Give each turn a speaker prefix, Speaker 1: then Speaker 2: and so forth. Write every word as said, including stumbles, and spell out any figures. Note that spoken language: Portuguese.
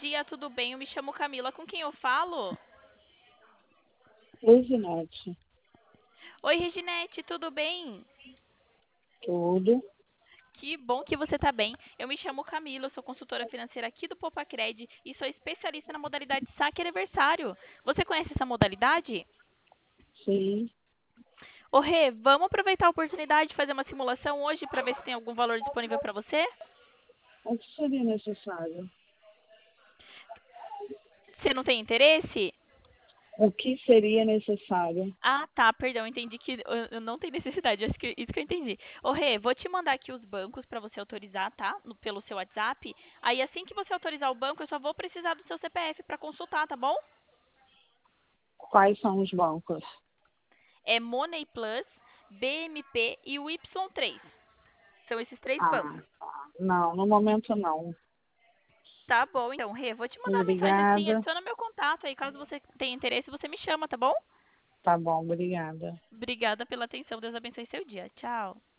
Speaker 1: dia, tudo bem? Eu me chamo Camila. Com quem eu falo?
Speaker 2: Oi, Ginete.
Speaker 1: Oi, Reginete, tudo bem?
Speaker 2: Tudo?
Speaker 1: Que bom que você está bem. Eu me chamo Camila, eu sou consultora financeira aqui do Popacred e sou especialista na modalidade saque aniversário. Você conhece essa modalidade?
Speaker 2: Sim.
Speaker 1: Ô, Rê, vamos aproveitar a oportunidade de fazer uma simulação hoje para ver se tem algum valor disponível para você?
Speaker 2: O que seria necessário?
Speaker 1: Você não tem interesse?
Speaker 2: O que seria necessário?
Speaker 1: Ah, tá, perdão, entendi que eu eu não tenho necessidade, acho que isso que eu entendi. Ô, Rê, vou te mandar aqui os bancos para você autorizar, tá? No- pelo seu WhatsApp. Aí assim que você autorizar o banco, eu só vou precisar do seu C P F para consultar, tá bom?
Speaker 2: Quais são os bancos?
Speaker 1: É Money Plus, B M P e o Y três. São esses três bancos.
Speaker 2: Ah, tá. Não, no momento não.
Speaker 1: Tá bom, então, Rê, vou te mandar uma mensagem assim,
Speaker 2: Obrigada.
Speaker 1: adiciona meu contato aí, caso você tenha interesse, você me chama, tá bom?
Speaker 2: Tá bom, obrigada.
Speaker 1: Obrigada pela atenção, Deus abençoe seu dia. Tchau.